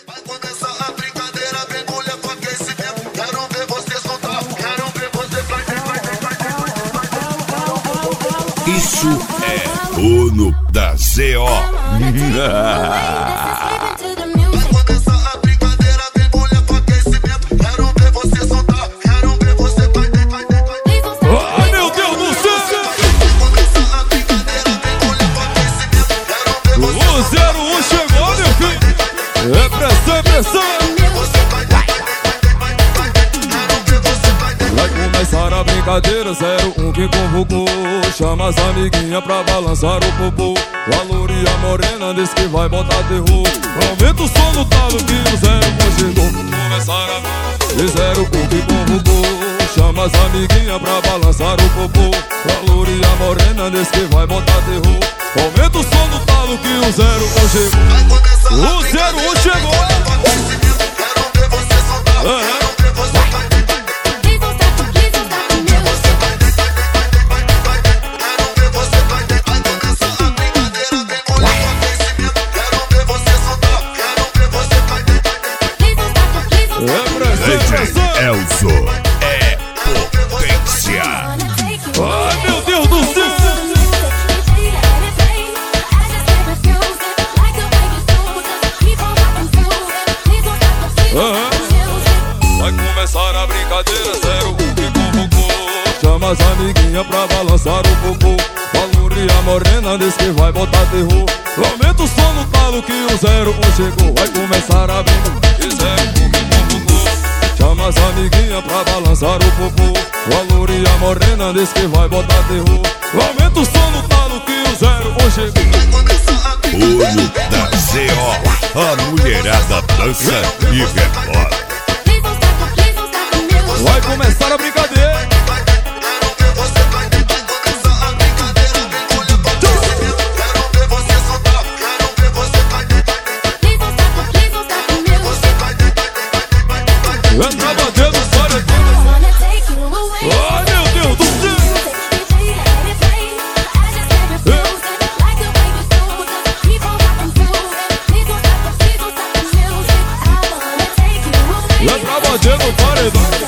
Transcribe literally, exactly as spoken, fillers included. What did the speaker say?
Vai começar a brincadeira, vem mulher com aquecimento. Quero ver você soltar, quero ver você vai, vai, vai, vai, vai. Isso é Dono da Z O. É pressão, é pressão. Vai começar a brincadeira, zero um que convocou. Chama as amiguinhas pra balançar o popô. Valoria morena, diz que vai botar terror. Aumenta o som no talo que o zero um chegou. Começar a e zero um que convocou. Chama as amiguinhas pra balançar o popô. Valoria morena, diz que vai botar terror. Aumenta o som no talo que o zero um chegou. O zero um chegou. Quero ver você soltar, quero ver você vai, vai, vai. Quero ver você vai, vai começar a brincadeira, vem mulher com aquecimento. Quero ver você soltar, quero ver você vai, vai, vai. É pressão, é pressão. Elzo é potência. Ai, meu Deus do céu. Uhum. Vai começar a brincadeira, zero um que convocou. Chama as amiguinhas pra balançar o popô. Valoria morena, diz que vai botar terror. Aumenta o som no talo que o zero um chegou. Vai começar a brincadeira, e zero um que convocou. Chama as amiguinhas pra balançar o popô. Valoria morena, diz que vai botar terror. Aumenta o som no talo que o zero um chegou. Dono da Z O. A mulherada dança e rebola. Vai começar a brincadeira. Quero ver você vai, vai começar a brincadeira, vem mulher com aquecimento. Quero ver você soltar, quero ver você vai, vai, vai. Você vai, vai, vai, vai, vai. Entra batendo, sai aqui. Ai, meu Deus do céu. Entra batendo, paredão.